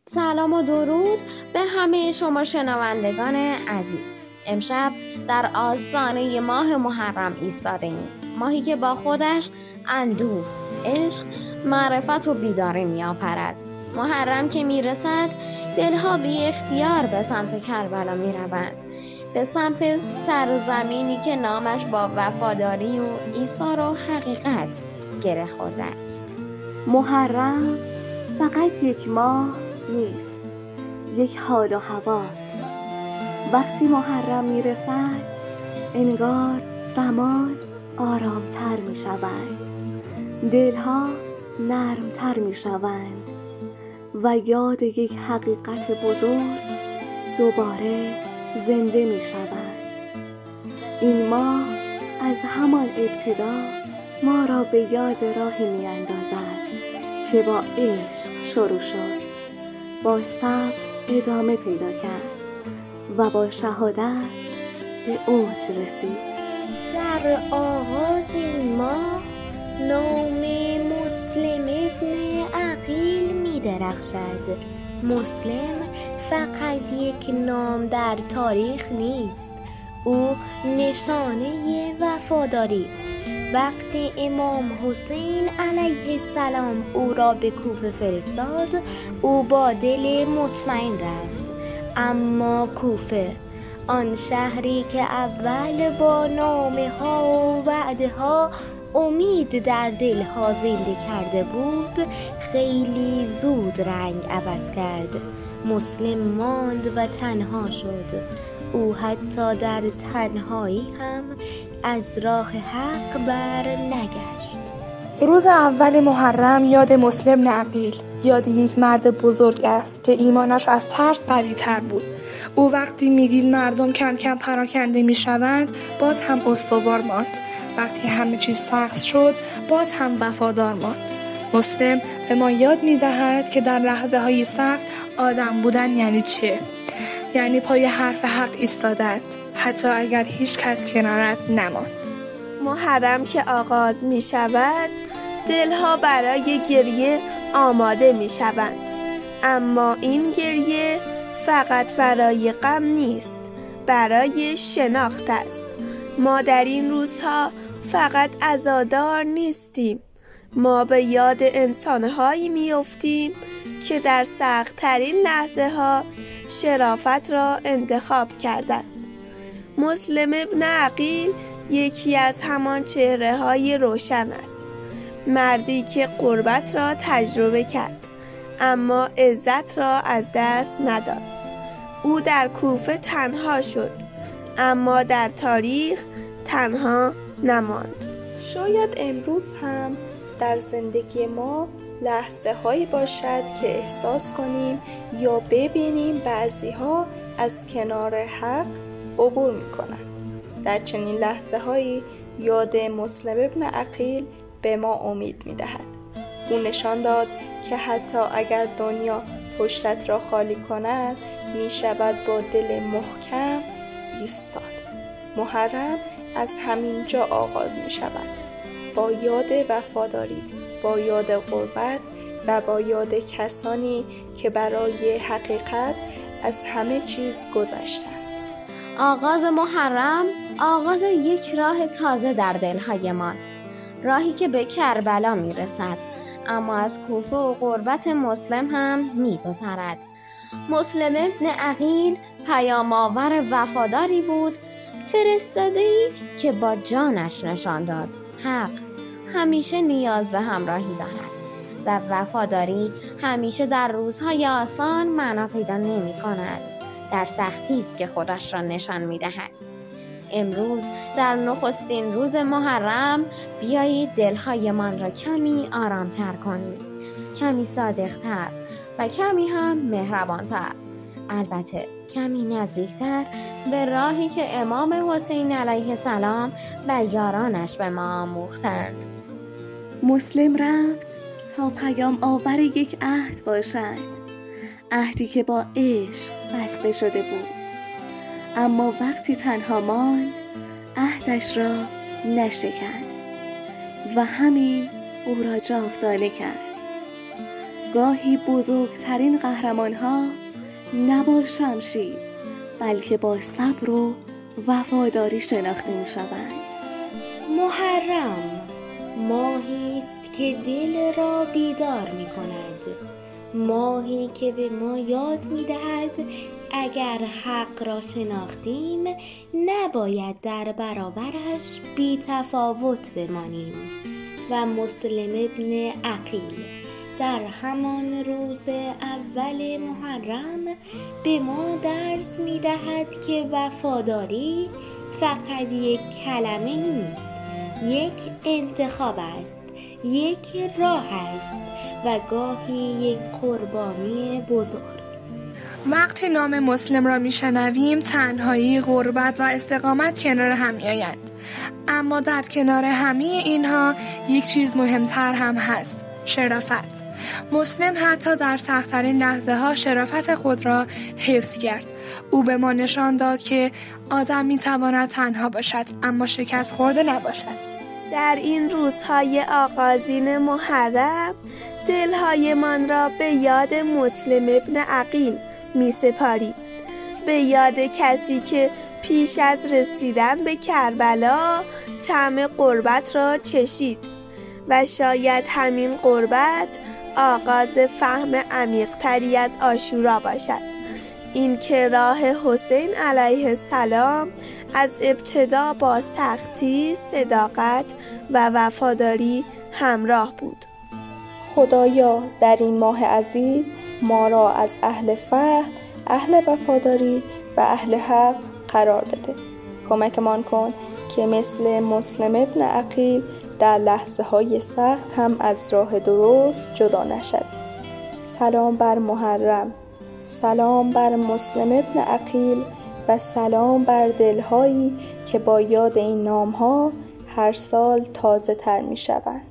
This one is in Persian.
سلام و درود به همه شما شنوندگان عزیز. امشب در آستانه ماه محرم ایستاده‌ایم، ماهی که با خودش اندوه، عشق، معرفت و بیداری می‌آورد. محرم که میرسد دلها بی اختیار به سمت کربلا میروند، به سمت سرزمینی که نامش با وفاداری و ایثار و حقیقت گره خورده است. محرم فقط یک ماه نیست، یک حال و هواست. وقتی محرم میرسد انگار زمان آرامتر می شود، دلها نرمتر می شوند و یاد یک حقیقت بزرگ دوباره زنده می شود. این ماه از همان ابتدا ما را به یاد راهی می اندازد که با عشق شروع شد، با صبر ادامه پیدا کرد و با شهادت به اوج رسید. در آغاز این ماه نام مسلم ابن عقیل می درخشد. مسلم فقط یک نام در تاریخ نیست، او نشانه وفاداری است. وقتی امام حسین علیه السلام او را به کوفه فرستاد، او با دل مطمئن رفت. اما کوفه، آن شهری که اول با نامه ها و وعده ها امید در دلها زنده کرده بود، خیلی زود رنگ عوض کرد. مسلم ماند و تنها شد. او حتی در تنهایی هم از راه حق بر نگشت. روز اول محرم یاد مسلم بن عقیل، یاد یک مرد بزرگ است که ایمانش از ترس قوی تر بود. او وقتی میدید مردم کم کم پراکنده میشوند باز هم استوار ماند. وقتی همه چیز سخت شد باز هم وفادار ماند. مسلم به ما یاد میدهد که در لحظه های سخت آدم بودن یعنی چه؟ یعنی پای حرف حق ایستادن، حتی اگر هیچ کس کنارت نماند. محرم که آغاز می شود دلها برای گریه آماده می شوند، اما این گریه فقط برای غم نیست، برای شناخت است. ما در این روزها فقط عزادار نیستیم، ما به یاد انسانهایی می افتیم که در سخت‌ترین لحظه ها شرافت را انتخاب کردند. مسلم ابن عقیل یکی از همان چهره های روشن است، مردی که غربت را تجربه کرد اما عزت را از دست نداد. او در کوفه تنها شد اما در تاریخ تنها نماند. شاید امروز هم در زندگی ما لحظه هایی باشد که احساس کنیم یا ببینیم بعضی ها از کنار حق عبور می کنند. در چنین لحظه هایی یاد مسلم ابن عقیل به ما امید می دهد. او نشان داد که حتی اگر دنیا پشتت را خالی کند می شود با دل محکم ایستاد. محرم از همین جا آغاز می شود، با یاد وفاداری، با یاد غربت و با یاد کسانی که برای حقیقت از همه چیز گذشتند. آغاز محرم آغاز یک راه تازه در دلهای ماست، راهی که به کربلا میرسد اما از کوفه و غربت مسلم هم میگذرد. مسلم ابن عقیل پیام آور وفاداری بود، فرستاده‌ای که با جانش نشان داد حق همیشه نیاز به همراهی دارد و وفاداری همیشه در روزهای آسان معنا پیدا نمی کند، در سختی است که خودش را نشان می دهد. امروز در نخستین روز محرم بیایید دلهایمان را کمی آرامتر کنیم، کمی صادقتر و کمی هم مهربانتر، البته کمی نزدیکتر به راهی که امام حسین علیه السلام و یارانش به ما آموختند. مسلم رفت تا پیام آور یک عهد باشد، عهدی که با عشق بسته شده بود. اما وقتی تنها ماند عهدش را نشکست و همین او را جاودانه کرد. گاهی بزرگترین قهرمان‌ها نه با شمشیر بلکه با صبر و وفاداری شناخته می‌شوند. محرم ماهی است که دل را بیدار می کند، ماهی که به ما یاد می دهد اگر حق را شناختیم نباید در برابرش بی تفاوت بمانیم. و مسلم ابن عقیل در همان روز اول محرم به ما درس می دهد که وفاداری فقط یک کلمه نیست، یک انتخاب است، یک راه است و گاهی یک قربانی بزرگ. وقتی نام مسلم را میشنویم تنهایی، غربت و استقامت کنار هم میآیند. اما در کنار همه اینها یک چیز مهمتر هم هست: شرافت. مسلم حتی در سخت‌ترین لحظه ها شرافت خود را حفظ کرد. او به ما نشان داد که آدم میتواند تنها باشد اما شکست خورده نباشد. در این روزهای آغازین محرم دلهایمان را به یاد مسلم ابن عقیل می سپاریم، به یاد کسی که پیش از رسیدن به کربلا طعم غربت را چشید و شاید همین غربت آغاز فهم عمیق‌تری از عاشورا باشد. این که راه حسین علیه السلام از ابتدا با سختی، صداقت و وفاداری همراه بود. خدایا در این ماه عزیز ما را از اهل فهم، اهل وفاداری و اهل حق قرار بده. کمکمان کن که مثل مسلم ابن عقیل در لحظه های سخت هم از راه درست جدا نشد. سلام بر محرم، سلام بر مسلم ابن عقیل و سلام بر دلهایی که با یاد این نامها هر سال تازه تر می شوند.